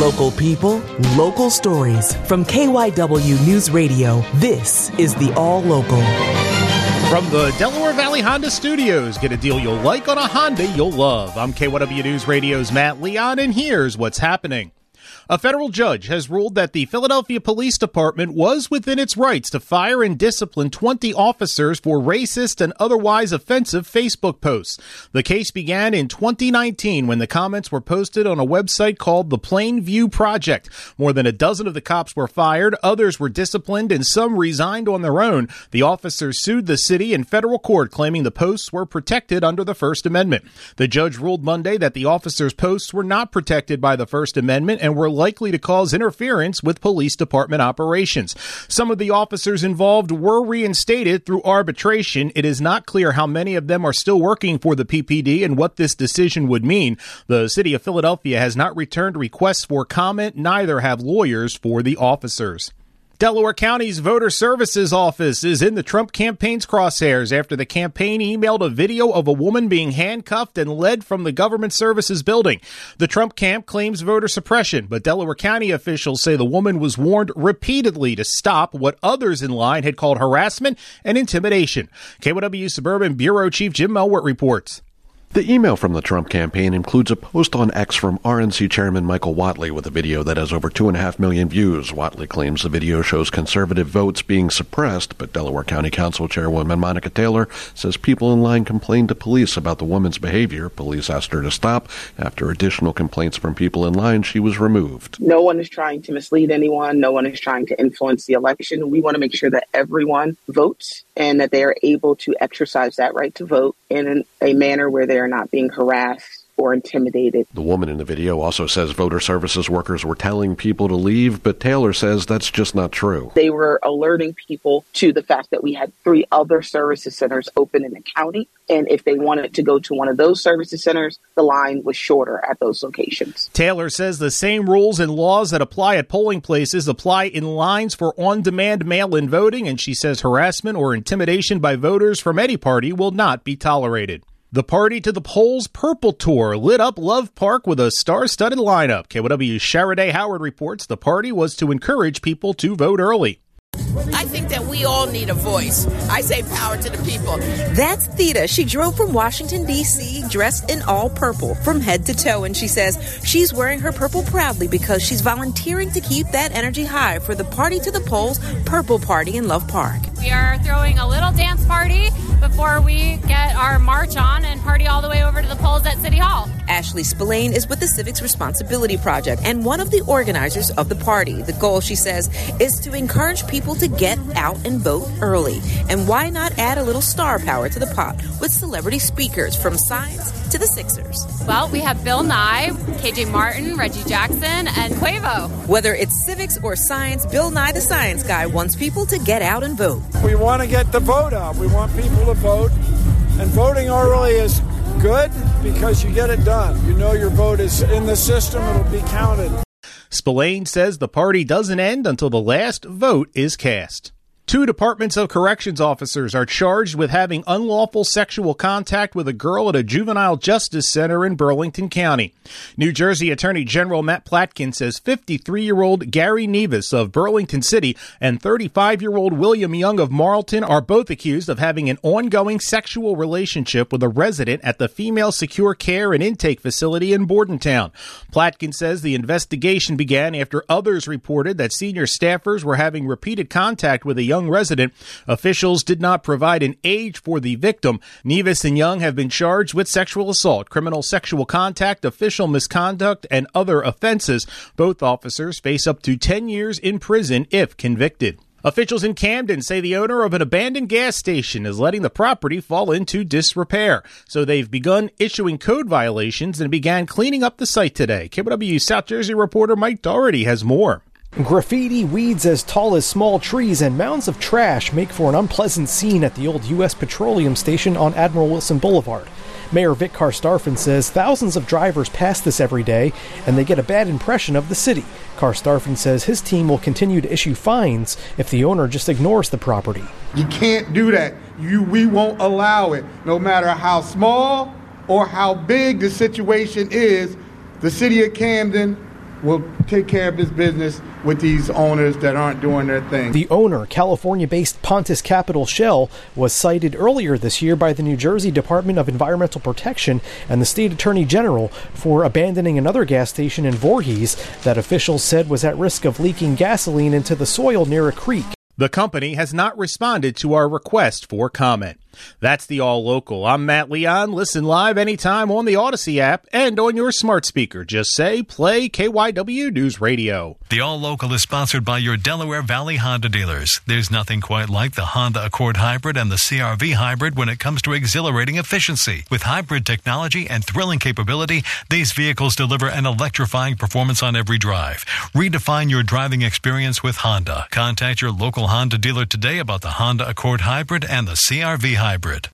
Local people, local stories. From KYW News Radio, this is the All Local. From the Delaware Valley Honda Studios, get a deal you'll like on a Honda you'll love. I'm KYW News Radio's Matt Leon, and here's what's happening. A federal judge has ruled that the Philadelphia Police Department was within its rights to fire and discipline 20 officers for racist and otherwise offensive Facebook posts. The case began in 2019 when the comments were posted on a website called the Plainview Project. More than a dozen of the cops were fired, others were disciplined, and some resigned on their own. The officers sued the city in federal court, claiming the posts were protected under the First Amendment. The judge ruled Monday that the officers' posts were not protected by the First Amendment and were likely to cause interference with police department operations. Some of the officers involved were reinstated through arbitration. It is not clear how many of them are still working for the PPD and what this decision would mean. The city of Philadelphia has not returned requests for comment, neither have lawyers for the officers. Delaware County's Voter Services Office is in the Trump campaign's crosshairs after the campaign emailed a video of a woman being handcuffed and led from the government services building. The Trump camp claims voter suppression, but Delaware County officials say the woman was warned repeatedly to stop what others in line had called harassment and intimidation. KYW Suburban Bureau Chief Jim Melwert reports. The email from the Trump campaign includes a post on X from RNC Chairman Michael Whatley with a video that has over 2.5 million views. Whatley claims the video shows conservative votes being suppressed, but Delaware County Council Chairwoman Monica Taylor says people in line complained to police about the woman's behavior. Police asked her to stop. After additional complaints from people in line, she was removed. No one is trying to mislead anyone. No one is trying to influence the election. We want to make sure that everyone votes and that they are able to exercise that right to vote in a manner where they are not being harassed or intimidated. The woman in the video also says voter services workers were telling people to leave, but Taylor says that's just not true. They were alerting people to the fact that we had 3 other services centers open in the county, and if they wanted to go to one of those services centers, the line was shorter at those locations. Taylor says the same rules and laws that apply at polling places apply in lines for on-demand mail-in voting, and she says harassment or intimidation by voters from any party will not be tolerated. The Party to the Polls Purple Tour lit up Love Park with a star-studded lineup. KYW's Sharaday Howard reports the party was to encourage people to vote early. I think that we all need a voice. I say power to the people. That's Theta. She drove from Washington, D.C., dressed in all purple from head to toe, and she says she's wearing her purple proudly because she's volunteering to keep that energy high for the Party to the Polls Purple Party in Love Park. We are throwing a little dance party before we get our march on and party all the way over to the polls at City Hall. Ashley Spillane is with the Civics Responsibility Project and one of the organizers of the party. The goal, she says, is to encourage people to get out and vote early. And why not add a little star power to the pot with celebrity speakers from Science to the Sixers? Well, we have Bill Nye, KJ Martin, Reggie Jackson, and Quavo. Whether it's civics or science, Bill Nye the Science Guy wants people to get out and vote. We want to get the vote out. We want people to vote. And voting early is good because you get it done. You know your vote is in the system. It'll be counted. Spillane says the party doesn't end until the last vote is cast. 2 Departments of Corrections officers are charged with having unlawful sexual contact with a girl at a juvenile justice center in Burlington County. New Jersey Attorney General Matt Platkin says 53-year-old Gary Nevis of Burlington City and 35-year-old William Young of Marlton are both accused of having an ongoing sexual relationship with a resident at the Female Secure Care and Intake Facility in Bordentown. Platkin says the investigation began after others reported that senior staffers were having repeated contact with a young resident. Officials did not provide an age for the victim. Nevis and Young have been charged with sexual assault, criminal sexual contact, official misconduct, and other offenses. Both officers face up to 10 years in prison if convicted. Officials in Camden say the owner of an abandoned gas station is letting the property fall into disrepair. So they've begun issuing code violations and began cleaning up the site today. KYW South Jersey reporter Mike Doherty has more. Graffiti, weeds as tall as small trees, and mounds of trash make for an unpleasant scene at the old U.S. Petroleum Station on Admiral Wilson Boulevard. Mayor Vic Karstafen says thousands of drivers pass this every day, and they get a bad impression of the city. Karstafen says his team will continue to issue fines if the owner just ignores the property. You can't do that. We won't allow it. No matter how small or how big the situation is, the city of Camden will take care of his business with these owners that aren't doing their thing. The owner, California-based Pontus Capital Shell, was cited earlier this year by the New Jersey Department of Environmental Protection and the state attorney general for abandoning another gas station in Voorhees that officials said was at risk of leaking gasoline into the soil near a creek. The company has not responded to our request for comment. That's the All Local. I'm Matt Leon. Listen live anytime on the Odyssey app and on your smart speaker. Just say, play KYW News Radio. The All Local is sponsored by your Delaware Valley Honda dealers. There's nothing quite like the Honda Accord Hybrid and the CR-V Hybrid when it comes to exhilarating efficiency. With hybrid technology and thrilling capability, these vehicles deliver an electrifying performance on every drive. Redefine your driving experience with Honda. Contact your local Honda dealer today about the Honda Accord Hybrid and the CR-V Hybrid.